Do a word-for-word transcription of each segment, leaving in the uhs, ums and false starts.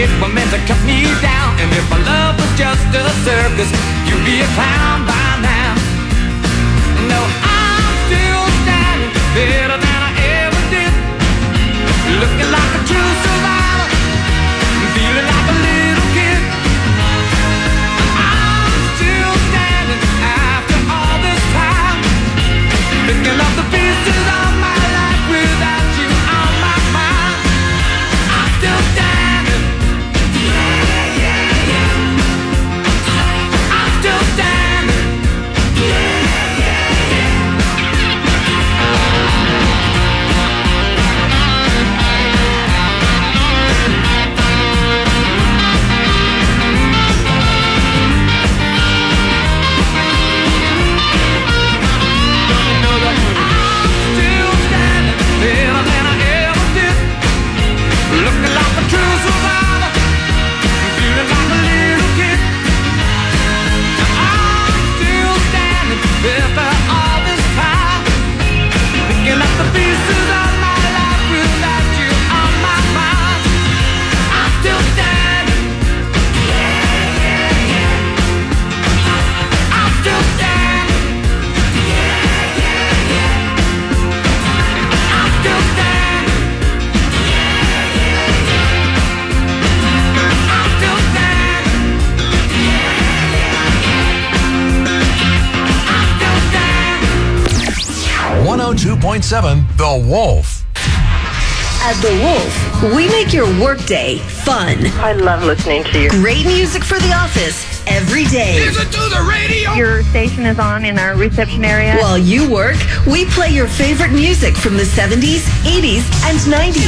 it were meant to cut me down. And if my love was just a circus, you'd be a clown by now. No, I'm still standing better than I ever did, looking like a true survivor, feeling like a little kid. I'm still standing after all this time, picking up the pieces of my life without you on my mind. I'm still standing. Yeah, yeah, yeah. I'm still standing. Yeah, yeah, yeah. one oh two point seven The Wolf. At The Wolf, we make your workday fun. I love listening to you. Great music for the office every day. Listen to the radio. Your station is on in our reception area. While you work, we play your favorite music from the seventies, eighties, and nineties.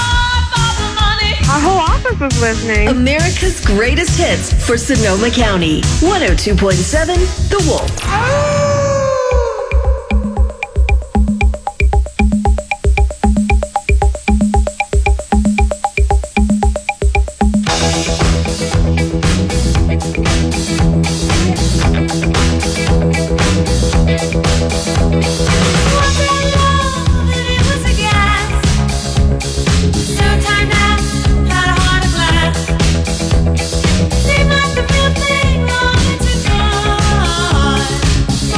Our whole office is listening. America's greatest hits for Sonoma County. one oh two point seven The Wolf. Seemed like the real thing long to go.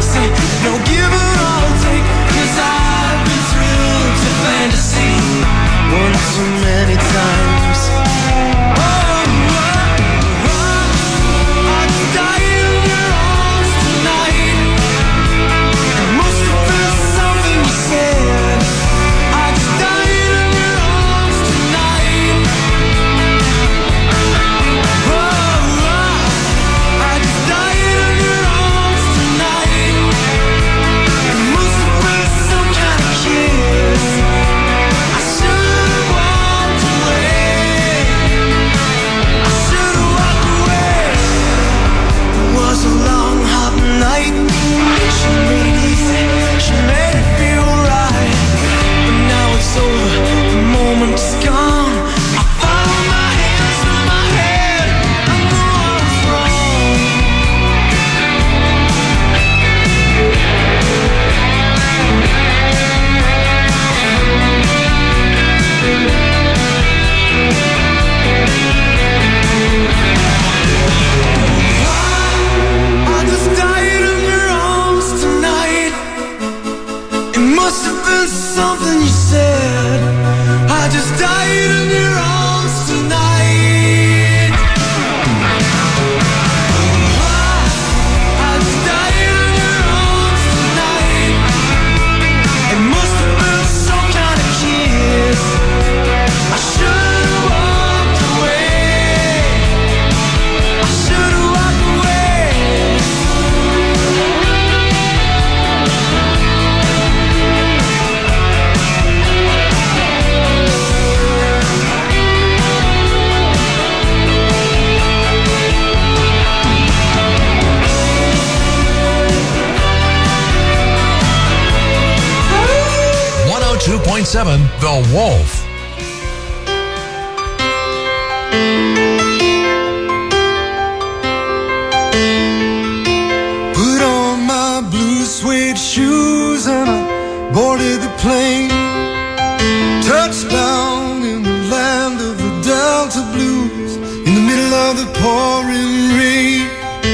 say no give or all take, 'cause I've been thrilled to fantasy one too many times. Oh, oh, oh, I died in your arms tonight. It must have been something you said. I just died in your arms tonight. Oh, oh, I just died in your arms tonight. It must have been some kind of kiss. I should have walked away. I should have walked away. It was a long, hot night. She made it easy. She made it feel right. But now it's over. The moment is gone. I followed my hands through my head. I knew I was wrong. I just died in your arms tonight. It must have been something you said. I just died in your arms tonight. I just died in your arms tonight. It must have been some kind of kiss. I should have walked away. I should have walked away. one oh two point seven The Wolf. Put on my blue suede shoes and I boarded the plane. Touched down in the land of the Delta Blues, in the middle of the pouring rain.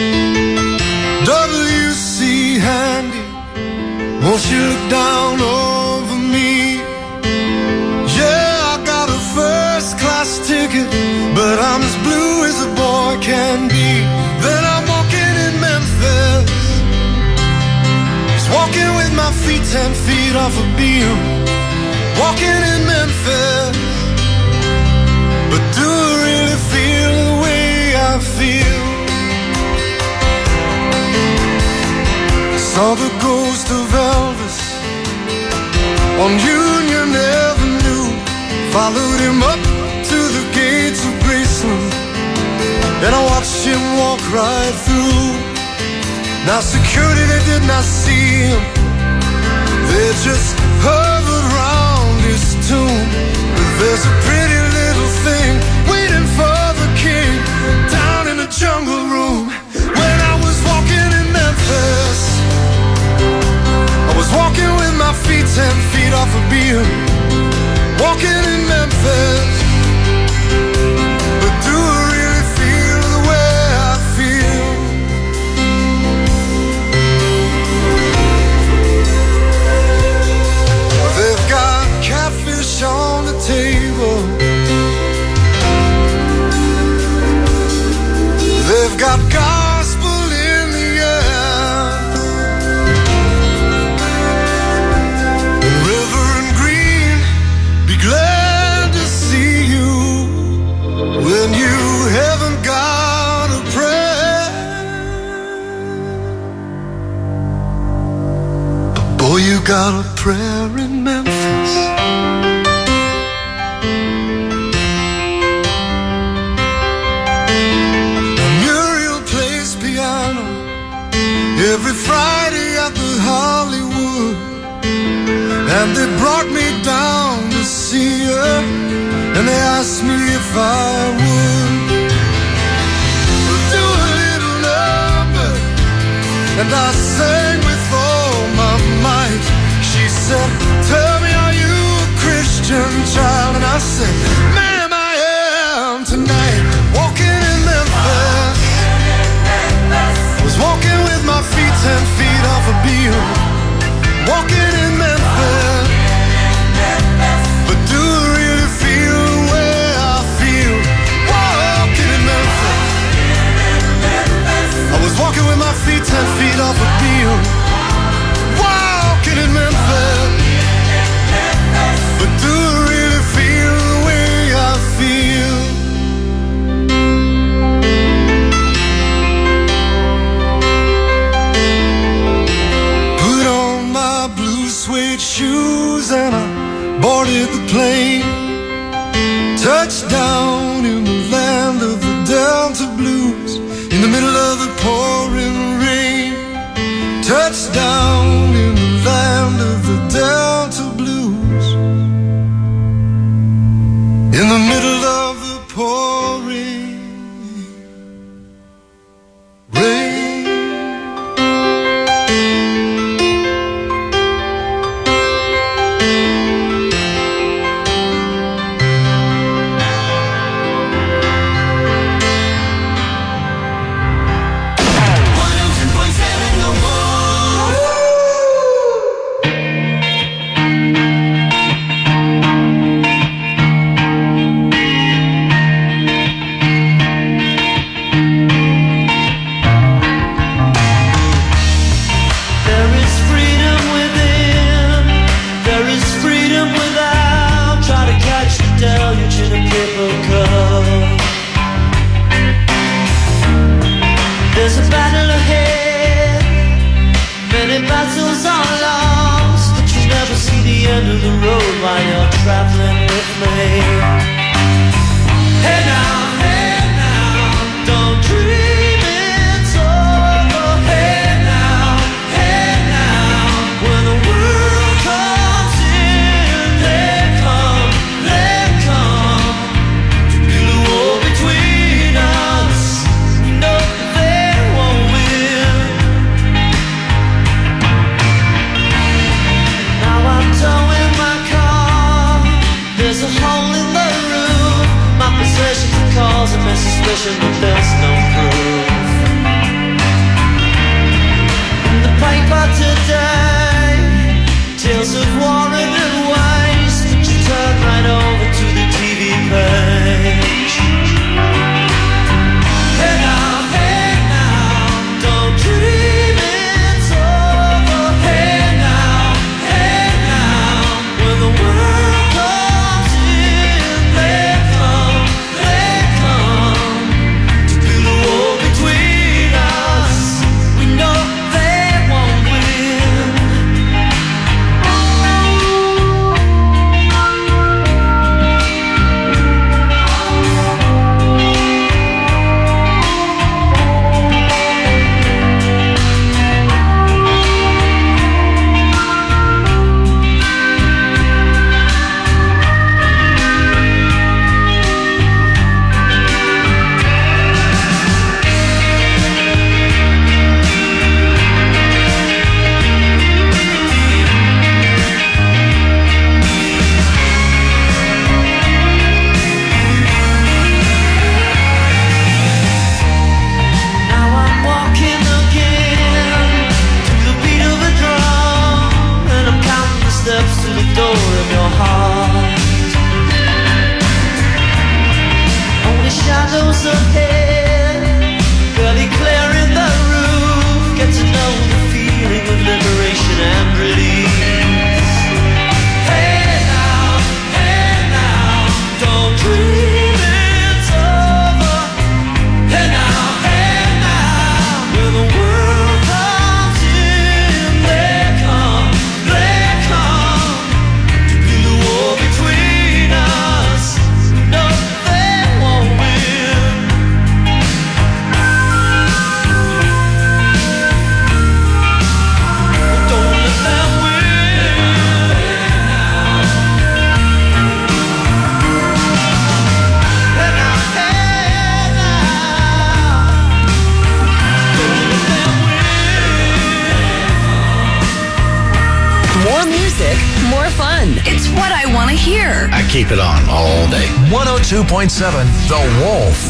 W C Handy, won't you look down over me? Yeah, I got a first class ticket, but I'm as blue as a boy can be. Then I'm walking in Memphis, just walking with my feet ten feet off a beam. Walking in Memphis, but do I really feel the way I feel? Saw the ghost of Elvis on Union Avenue. Followed him up to the gates of Graceland, and I watched him walk right through. Now security, they did not see him. They just hovered round his tomb. But there's a pretty little thing waiting for the king down in the jungle room. When I was walking in Memphis, I was walking with my feet ten feet off a beam. Walking in Memphis, but do I really feel the way I feel? They've got catfish on the table. They've got gospel in the air. Reverend Green, be glad to see you when you haven't got a prayer. But boy, you got a prayer in Memphis. Muriel plays piano every Friday at the Hollywood, and they brought me down to see her, and they asked me if I would do a little number, and I sang with all my might. She said, tell me, are you a Christian child? And I said, ma'am, I am tonight. Walking in Memphis, was walking with my feet ten feet off a with the plane. Touchdown in the land of the Delta Blues, in the middle of the pouring rain. Touchdown in the land of the Delta Blues, in the middle of the pouring rain. There's a battle ahead, many battles are lost, but you never see the end of the road while you're traveling with me. Hey now, hey now, don't dream it's over. Hey now, hey now, when the world comes in, they come, they come to build a wall between us. We know they won't win. Now I'm towing my car, there's a hole in the roof. My possessions are causing me suspicion, but there's no proof. In the paper today, tales of war and waste, but you turn right over to the T V page. Hey now, hey now, don't dream it's over. Hey now, hey now, when the world comes in, they come, they come to build a wall between us. We know they won't win. Now I'm walking again to the beat of a drum, and I'm counting the steps to the door of your heart. Only shadows ahead, barely clearing the roof. Get to know the feeling of liberation and release. Hey now, hey now, don't dream it's over. Hey now, hey now, when the world comes in, they come, they come to build a wall between us. No, they won't win. Don't let them win. Hey now, hey now, don't let them win. More music, more fun. It's what I want to hear. I keep it on all day. one oh two point seven The Wolf.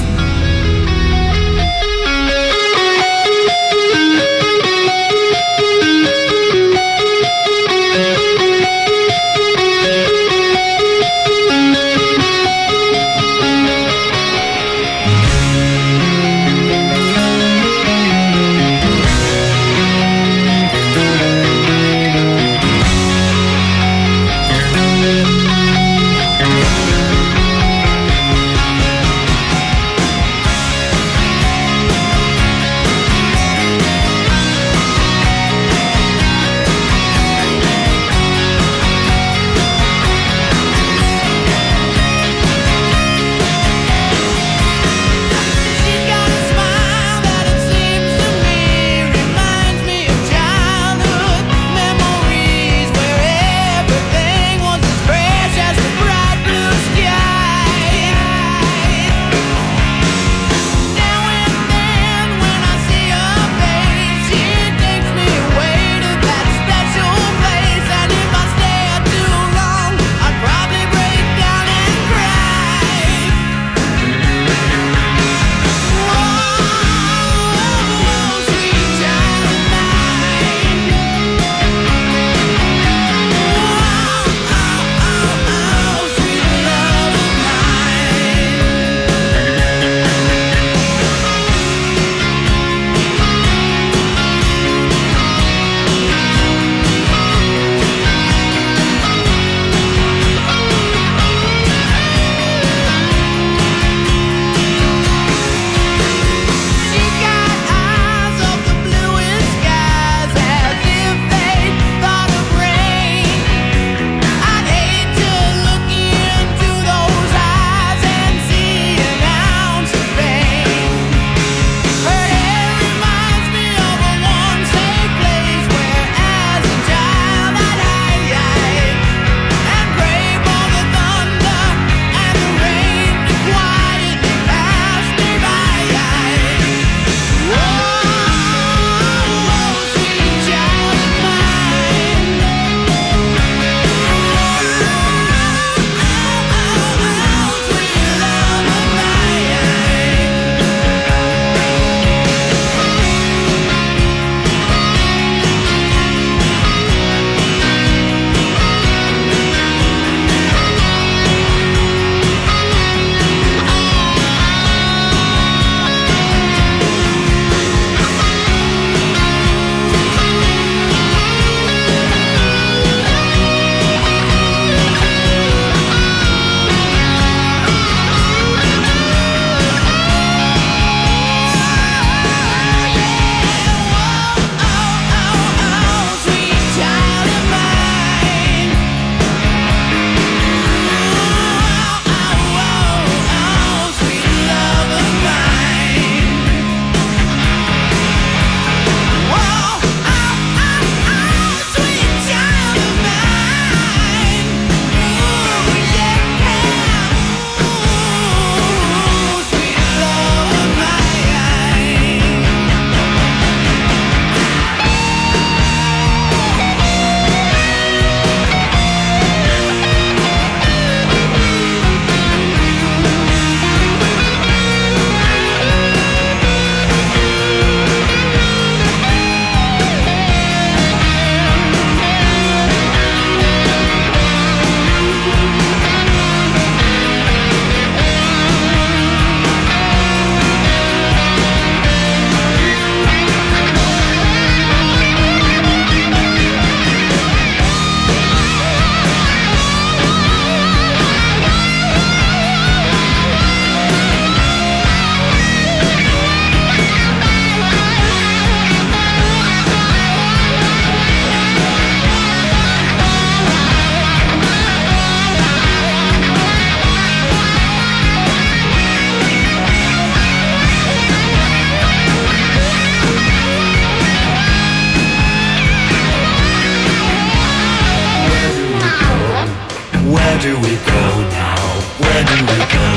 do we go now? Where do we go?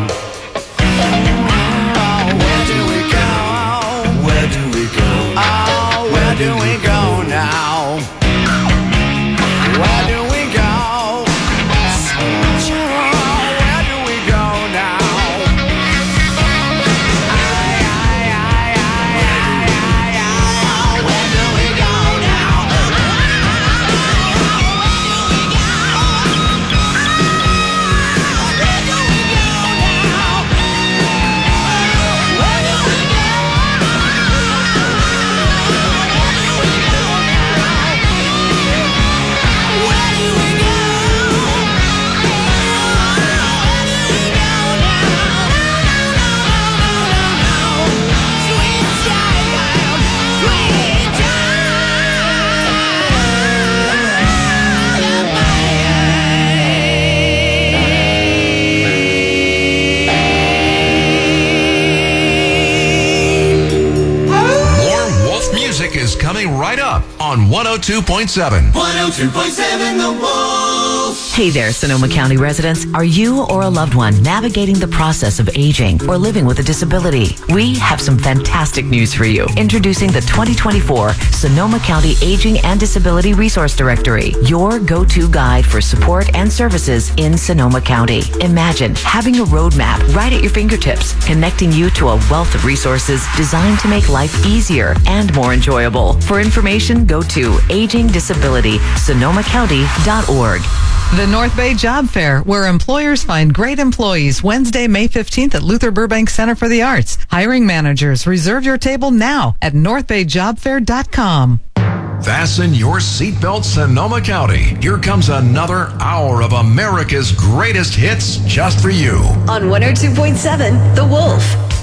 Oh, where do we go? Where do we go? Oh, where do we go now? Where do we go? Where do we go now? Where do we go now? Is coming right up on one oh two point seven. one oh two point seven The Wolf. Hey there, Sonoma County residents. Are you or a loved one navigating the process of aging or living with a disability? We have some fantastic news for you. Introducing the twenty twenty-four Sonoma County Aging and Disability Resource Directory, your go-to guide for support and services in Sonoma County. Imagine having a roadmap right at your fingertips, connecting you to a wealth of resources designed to make life easier and more enjoyable. For information, go to aging disability sonoma county dot org. The North Bay Job Fair, where employers find great employees, Wednesday, May fifteenth at Luther Burbank Center for the Arts. Hiring managers, reserve your table now at north bay job fair dot com. Fasten your seatbelt, Sonoma County. Here comes another hour of America's greatest hits just for you. On one oh two point seven, The Wolf.